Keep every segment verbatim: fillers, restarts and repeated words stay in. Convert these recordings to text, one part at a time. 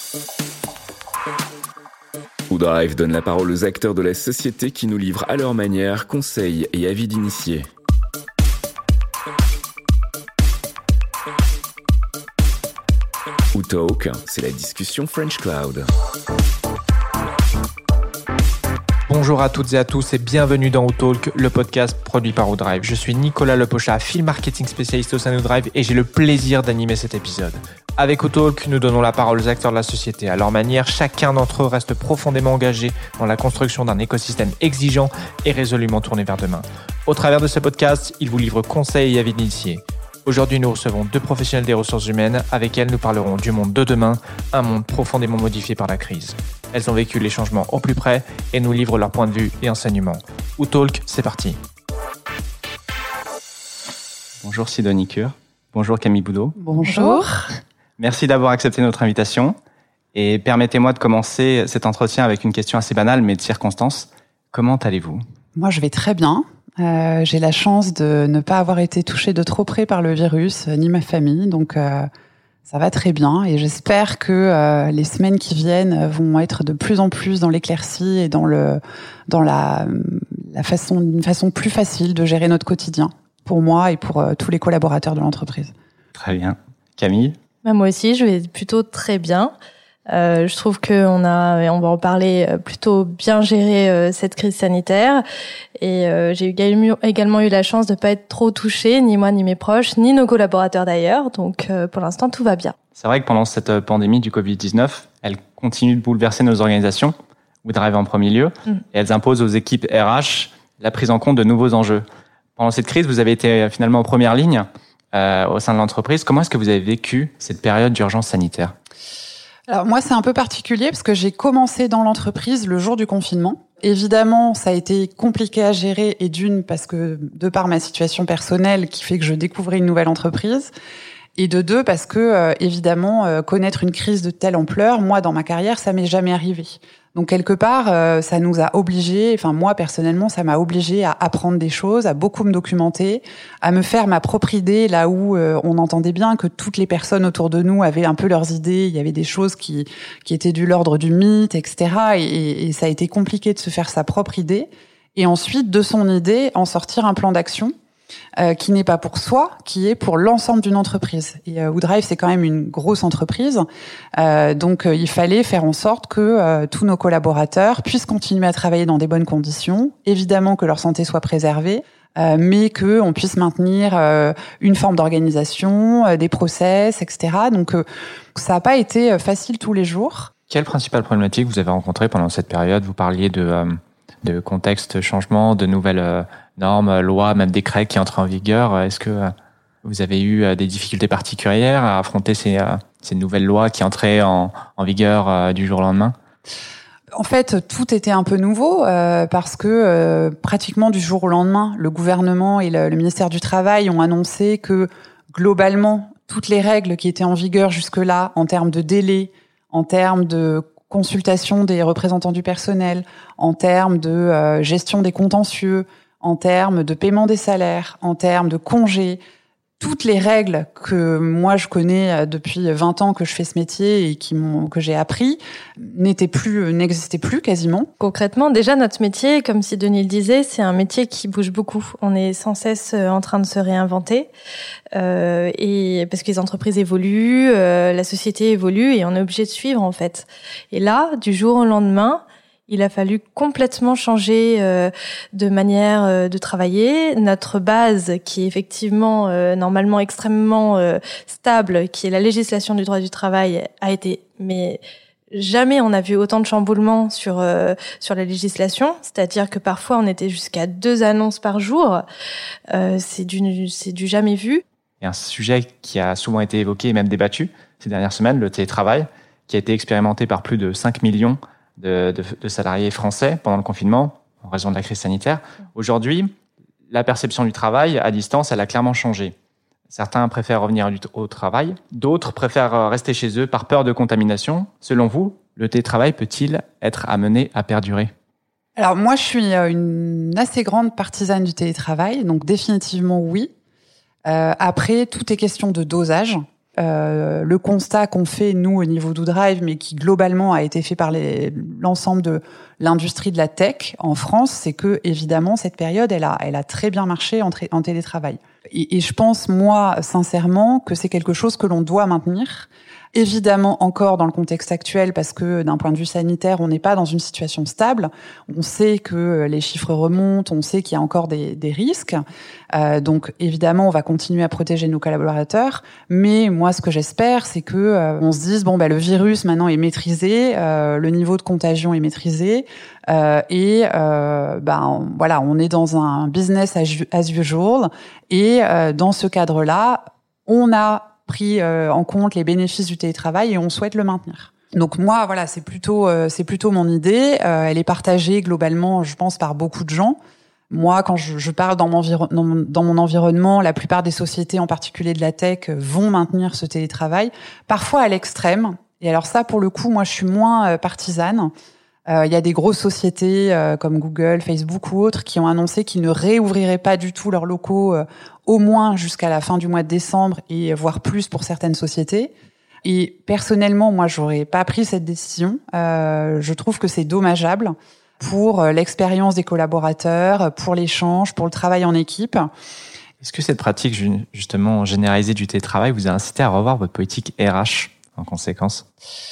WoodRive donne la parole aux acteurs de la société qui nous livrent à leur manière conseils et avis d'initiés. WoodTalk, c'est la discussion French Cloud. Bonjour à toutes et à tous et bienvenue dans WoodTalk, le podcast produit par WoodRive. Je suis Nicolas Lepochat, field marketing spécialiste au sein de WoodRive et j'ai le plaisir d'animer cet épisode. Avec WoodTalk, nous donnons la parole aux acteurs de la société. À leur manière, chacun d'entre eux reste profondément engagé dans la construction d'un écosystème exigeant et résolument tourné vers demain. Au travers de ce podcast, ils vous livrent conseils et avis d'initiés. Aujourd'hui, nous recevons deux professionnels des ressources humaines avec lesquels nous parlerons du monde de demain, un monde profondément modifié par la crise. Elles ont vécu les changements au plus près et nous livrent leur point de vue et enseignements. WoodTalk, c'est parti. Bonjour Sidonie Cure. Bonjour Camille Boudot. Bonjour. Merci d'avoir accepté notre invitation. Et permettez-moi de commencer cet entretien avec une question assez banale, mais de circonstance. Comment allez-vous ? Moi, je vais très bien. Euh, j'ai la chance de ne pas avoir été touchée de trop près par le virus, ni ma famille, donc euh, ça va très bien. Et j'espère que euh, les semaines qui viennent vont être de plus en plus dans l'éclaircie et dans le dans la la façon une façon plus facile de gérer notre quotidien pour moi et pour euh, tous les collaborateurs de l'entreprise. Très bien, Camille. Bah, moi aussi, je vais plutôt très bien. Euh, je trouve qu'on a, et on va en parler, plutôt bien géré euh, cette crise sanitaire. Et euh, j'ai également, également eu la chance de pas être trop touchée, ni moi, ni mes proches, ni nos collaborateurs d'ailleurs. Donc euh, pour l'instant, tout va bien. C'est vrai que pendant cette pandémie du covid dix-neuf, elle continue de bouleverser nos organisations, WoodRive en premier lieu, mmh. et elles imposent aux équipes R H la prise en compte de nouveaux enjeux. Pendant cette crise, vous avez été finalement en première ligne euh, au sein de l'entreprise. Comment est-ce que vous avez vécu cette période d'urgence sanitaire ? Alors moi, c'est un peu particulier parce que j'ai commencé dans l'entreprise le jour du confinement. Évidemment, ça a été compliqué à gérer et d'une parce que de par ma situation personnelle qui fait que je découvrais une nouvelle entreprise et de deux parce que euh, évidemment euh, connaître une crise de telle ampleur, moi dans ma carrière, ça m'est jamais arrivé. Donc quelque part, euh, ça nous a obligés, enfin moi personnellement, ça m'a obligée à apprendre des choses, à beaucoup me documenter, à me faire ma propre idée là où euh, on entendait bien que toutes les personnes autour de nous avaient un peu leurs idées, il y avait des choses qui qui étaient de l'ordre du mythe, et cetera. Et, et ça a été compliqué de se faire sa propre idée. Et ensuite, de son idée, en sortir un plan d'action. Euh, qui n'est pas pour soi, qui est pour l'ensemble d'une entreprise. Et euh, WoodRive, c'est quand même une grosse entreprise, euh, donc euh, il fallait faire en sorte que euh, tous nos collaborateurs puissent continuer à travailler dans des bonnes conditions, évidemment que leur santé soit préservée, euh, mais que on puisse maintenir euh, une forme d'organisation, euh, des process, et cetera. Donc euh, ça n'a pas été facile tous les jours. Quelle principale problématique vous avez rencontrée pendant cette période ? Vous parliez de, euh, de contexte changement, de nouvelles euh, normes, lois, même décrets qui entrent en vigueur. Est-ce que euh, vous avez eu euh, des difficultés particulières à affronter ces, euh, ces nouvelles lois qui entraient en, en vigueur euh, du jour au lendemain ? En fait, tout était un peu nouveau euh, parce que euh, pratiquement du jour au lendemain, le gouvernement et le, le ministère du Travail ont annoncé que globalement, toutes les règles qui étaient en vigueur jusque-là, en termes de délai, en termes de consultation des représentants du personnel, en termes de euh, gestion des contentieux, en termes de paiement des salaires, en termes de congés, toutes les règles que moi je connais depuis vingt ans que je fais ce métier et qui m'ont, que j'ai appris n'étaient plus, n'existaient plus quasiment. Concrètement, déjà notre métier, comme Sidonie le disait, c'est un métier qui bouge beaucoup. On est sans cesse en train de se réinventer euh, et parce que les entreprises évoluent, euh, la société évolue et on est obligé de suivre en fait. Et là, du jour au lendemain, il a fallu complètement changer euh, de manière euh, de travailler. Notre base, qui est effectivement euh, normalement extrêmement euh, stable, qui est la législation du droit du travail, a été... mais jamais on a vu autant de chamboulements sur euh, sur la législation. C'est-à-dire que parfois on était jusqu'à deux annonces par jour. Euh, c'est du c'est du jamais vu. Il y a un sujet qui a souvent été évoqué et même débattu ces dernières semaines, le télétravail, qui a été expérimenté par plus de cinq millions De, de, de salariés français pendant le confinement, en raison de la crise sanitaire. Aujourd'hui, la perception du travail à distance, elle a clairement changé. Certains préfèrent revenir au travail, d'autres préfèrent rester chez eux par peur de contamination. Selon vous, le télétravail peut-il être amené à perdurer ? Alors moi, je suis une assez grande partisane du télétravail, donc définitivement oui. Euh, après, tout est question de dosage. euh, le constat qu'on fait nous au niveau d'Oudrive, mais qui globalement a été fait par les, l'ensemble de l'industrie de la tech en France, c'est que évidemment cette période, elle a, elle a très bien marché en, tra- en télétravail. Et, et je pense moi sincèrement que c'est quelque chose que l'on doit maintenir. Évidemment, encore dans le contexte actuel, parce que d'un point de vue sanitaire, on n'est pas dans une situation stable. On sait que les chiffres remontent, on sait qu'il y a encore des, des risques. Euh, donc, évidemment, on va continuer à protéger nos collaborateurs. Mais moi, ce que j'espère, c'est que euh, on se dise bon, bah, le virus maintenant est maîtrisé, euh, le niveau de contagion est maîtrisé, euh, et euh, bah, on, voilà, on est dans un business as usual. Et euh, dans ce cadre-là, on a pris euh, en compte les bénéfices du télétravail et on souhaite le maintenir. Donc moi, voilà, c'est plutôt euh, c'est plutôt mon idée. Euh, elle est partagée globalement, je pense, par beaucoup de gens. Moi, quand je, je parle dans mon, enviro- dans, mon, dans mon environnement, la plupart des sociétés, en particulier de la tech, vont maintenir ce télétravail, parfois à l'extrême. Et alors ça, pour le coup, moi, je suis moins euh, partisane. Il euh, y a des grosses sociétés euh, comme Google, Facebook ou autres qui ont annoncé qu'ils ne réouvriraient pas du tout leurs locaux euh, au moins jusqu'à la fin du mois de décembre et voire plus pour certaines sociétés. Et personnellement, moi, j'aurais pas pris cette décision. Euh, je trouve que c'est dommageable pour l'expérience des collaborateurs, pour l'échange, pour le travail en équipe. Est-ce que cette pratique justement généralisée du télétravail vous a incité à revoir votre politique R H en conséquence ?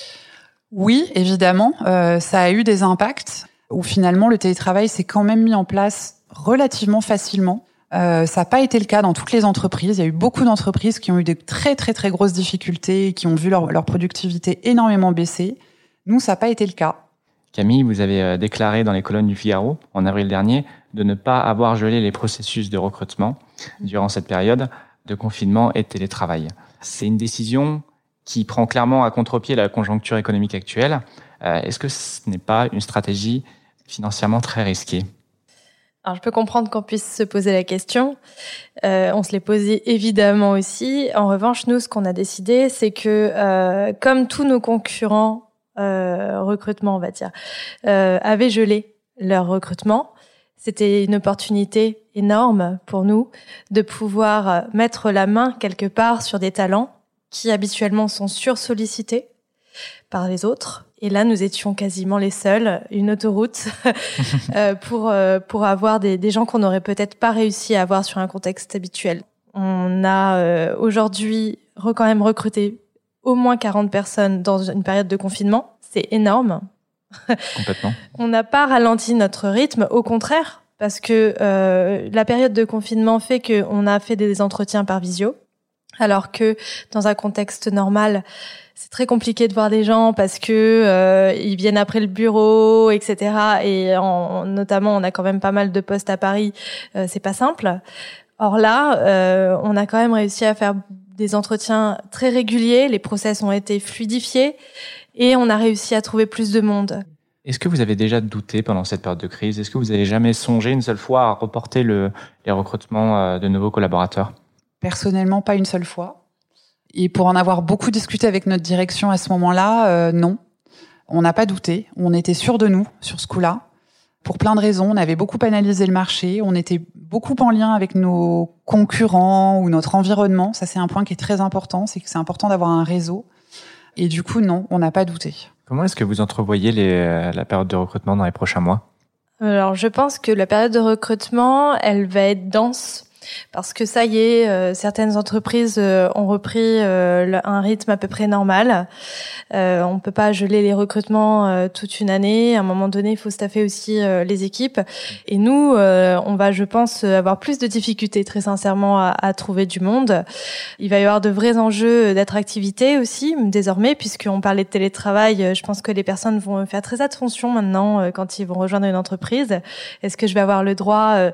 Oui, évidemment, euh, ça a eu des impacts où finalement le télétravail s'est quand même mis en place relativement facilement. Euh, ça n'a pas été le cas dans toutes les entreprises. Il y a eu beaucoup d'entreprises qui ont eu de très très très grosses difficultés, qui ont vu leur, leur productivité énormément baisser. Nous, ça n'a pas été le cas. Camille, vous avez déclaré dans les colonnes du Figaro en avril dernier de ne pas avoir gelé les processus de recrutement durant cette période de confinement et de télétravail. C'est une décision qui prend clairement à contre-pied la conjoncture économique actuelle. Euh, est-ce que ce n'est pas une stratégie financièrement très risquée ? Alors, je peux comprendre qu'on puisse se poser la question. Euh, on se l'est posé évidemment aussi. En revanche, nous, ce qu'on a décidé, c'est que euh, comme tous nos concurrents euh, recrutement, on va dire, euh, avaient gelé leur recrutement, c'était une opportunité énorme pour nous de pouvoir mettre la main quelque part sur des talents qui habituellement sont sursollicités par les autres. Et là, nous étions quasiment les seuls, une autoroute, euh, pour euh, pour avoir des, des gens qu'on n'aurait peut-être pas réussi à avoir sur un contexte habituel. On a euh, aujourd'hui re, quand même recruté au moins quarante personnes dans une période de confinement. C'est énorme. Complètement. On n'a pas ralenti notre rythme, au contraire, parce que euh, la période de confinement fait qu'on a fait des entretiens par visio. Alors que dans un contexte normal, c'est très compliqué de voir des gens parce que euh, ils viennent après le bureau, et cetera. Et en, notamment, on a quand même pas mal de postes à Paris. Euh, c'est pas simple. Or là, euh, on a quand même réussi à faire des entretiens très réguliers. Les process ont été fluidifiés et on a réussi à trouver plus de monde. Est-ce que vous avez déjà douté pendant cette période de crise ? Est-ce que vous avez jamais songé une seule fois à reporter le, les recrutements de nouveaux collaborateurs ? Personnellement, pas une seule fois. Et pour en avoir beaucoup discuté avec notre direction à ce moment-là, euh, non. On n'a pas douté. On était sûrs de nous sur ce coup-là. Pour plein de raisons. On avait beaucoup analysé le marché. On était beaucoup en lien avec nos concurrents ou notre environnement. Ça, c'est un point qui est très important. C'est que c'est important d'avoir un réseau. Et du coup, non, on n'a pas douté. Comment est-ce que vous entrevoyez les, la période de recrutement dans les prochains mois ? Alors, je pense que la période de recrutement, elle va être dense. Parce que ça y est, euh, certaines entreprises euh, ont repris euh, un rythme à peu près normal. Euh, on peut pas geler les recrutements euh, toute une année. À un moment donné, il faut staffer aussi euh, les équipes. Et nous, euh, on va, je pense, avoir plus de difficultés, très sincèrement, à, à trouver du monde. Il va y avoir de vrais enjeux d'attractivité aussi, désormais, puisqu'on parlait de télétravail. Je pense que les personnes vont faire très attention maintenant euh, quand ils vont rejoindre une entreprise. Est-ce que je vais avoir le droit euh,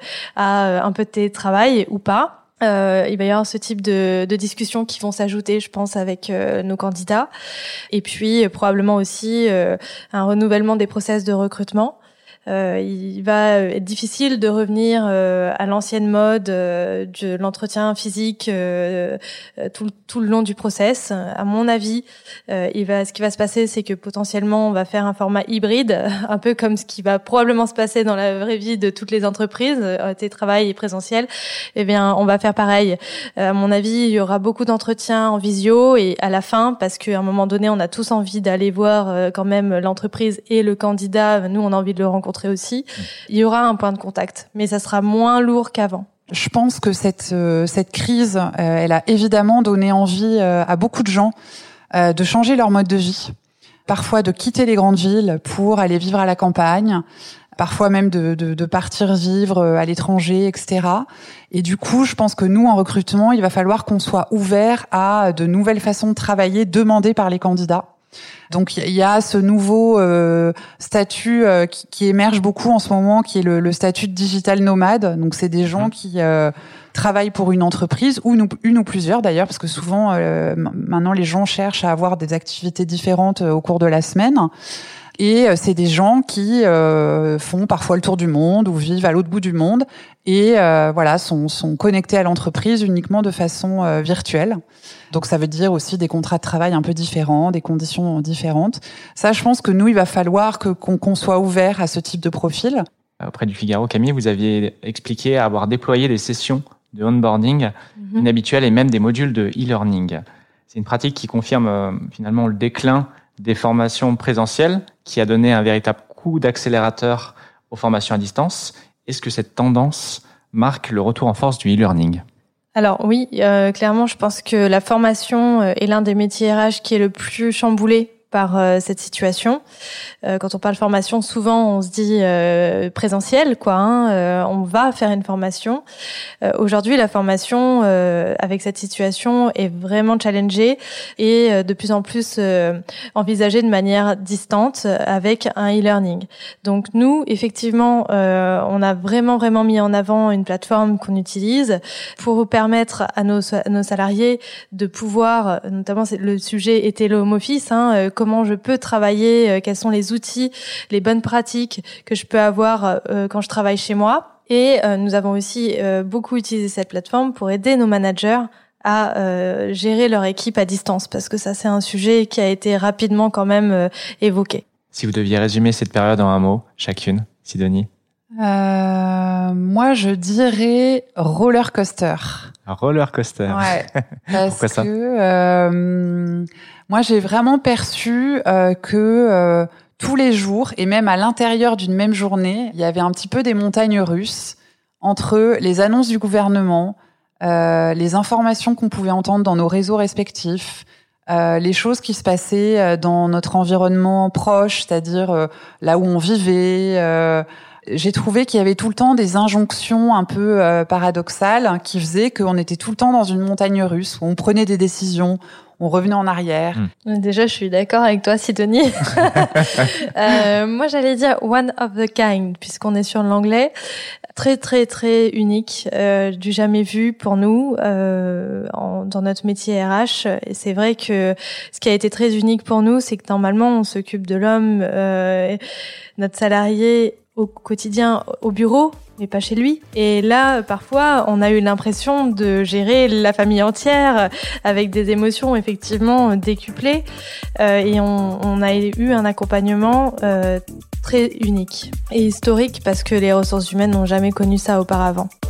à un peu de télétravail ou pas. Euh, il va y avoir ce type de, de discussions qui vont s'ajouter, je pense, avec euh, nos candidats. Et puis, euh, probablement aussi euh, un renouvellement des process de recrutement. Euh, il va être difficile de revenir euh, à l'ancienne mode euh, de l'entretien physique euh, tout, tout le long du process. À mon avis, euh, il va, ce qui va se passer, c'est que potentiellement, on va faire un format hybride, un peu comme ce qui va probablement se passer dans la vraie vie de toutes les entreprises, euh, télétravail et présentiel. Eh bien, on va faire pareil. Euh, à mon avis, il y aura beaucoup d'entretiens en visio et à la fin, parce qu'à un moment donné, on a tous envie d'aller voir euh, quand même l'entreprise et le candidat. Nous, on a envie de le rencontrer aussi. Il y aura un point de contact, mais ça sera moins lourd qu'avant. Je pense que cette euh, cette crise, euh, elle a évidemment donné envie euh, à beaucoup de gens euh, de changer leur mode de vie. Parfois de quitter les grandes villes pour aller vivre à la campagne, parfois même de, de, de partir vivre à l'étranger, et cetera. Et du coup, je pense que nous, en recrutement, il va falloir qu'on soit ouvert à de nouvelles façons de travailler demandées par les candidats. Donc il y a ce nouveau euh, statut euh, qui, qui émerge beaucoup en ce moment, qui est le, le statut de digital nomade. Donc c'est des gens qui euh, travaillent pour une entreprise, ou une, une ou plusieurs d'ailleurs, parce que souvent euh, maintenant les gens cherchent à avoir des activités différentes au cours de la semaine. Et c'est des gens qui euh, font parfois le tour du monde ou vivent à l'autre bout du monde et euh, voilà sont, sont connectés à l'entreprise uniquement de façon euh, virtuelle. Donc ça veut dire aussi des contrats de travail un peu différents, des conditions différentes. Ça, je pense que nous, il va falloir que qu'on, qu'on soit ouvert à ce type de profil. Auprès du Figaro, Camille, vous aviez expliqué avoir déployé des sessions de onboarding mmh. inhabituelles et même des modules de e-learning. C'est une pratique qui confirme euh, finalement le déclin des formations présentielles, qui a donné un véritable coup d'accélérateur aux formations à distance. Est-ce que cette tendance marque le retour en force du e-learning ? Alors oui, euh, clairement, je pense que la formation est l'un des métiers R H qui est le plus chamboulé par euh, cette situation. Euh, quand on parle formation, souvent on se dit euh, présentiel, quoi. Hein, euh, on va faire une formation. Euh, aujourd'hui, la formation euh, avec cette situation est vraiment challengée et euh, de plus en plus euh, envisagée de manière distante avec un e-learning. Donc nous, effectivement, euh, on a vraiment vraiment mis en avant une plateforme qu'on utilise pour permettre à nos, à nos salariés de pouvoir, notamment le sujet était le home office, hein, comment je peux travailler, euh, quels sont les outils, les bonnes pratiques que je peux avoir euh, quand je travaille chez moi. Et euh, nous avons aussi euh, beaucoup utilisé cette plateforme pour aider nos managers à euh, gérer leur équipe à distance, parce que ça, c'est un sujet qui a été rapidement quand même euh, évoqué. Si vous deviez résumer cette période en un mot, chacune, Sidonie. Euh, moi, je dirais roller coaster. Un roller coaster. Ouais. Parce Pourquoi ça ? que euh, moi, j'ai vraiment perçu euh, que euh, tous les jours, et même à l'intérieur d'une même journée, il y avait un petit peu des montagnes russes entre les annonces du gouvernement, euh, les informations qu'on pouvait entendre dans nos réseaux respectifs, euh, les choses qui se passaient dans notre environnement proche, c'est-à-dire euh, là où on vivait. Euh, J'ai trouvé qu'il y avait tout le temps des injonctions un peu euh, paradoxales qui faisaient qu'on était tout le temps dans une montagne russe où on prenait des décisions, on revenait en arrière. Mmh. Déjà, je suis d'accord avec toi, Sidonie. euh, moi, j'allais dire one of the kind, puisqu'on est sur l'anglais. Très, très, très unique, euh, du jamais vu pour nous euh, en, dans notre métier R H. Et c'est vrai que ce qui a été très unique pour nous, c'est que normalement, on s'occupe de l'homme, euh, notre salarié au quotidien au bureau, mais pas chez lui. Et là, parfois, on a eu l'impression de gérer la famille entière avec des émotions effectivement décuplées. Euh, et on, on a eu un accompagnement euh, très unique et historique parce que les ressources humaines n'ont jamais connu ça auparavant.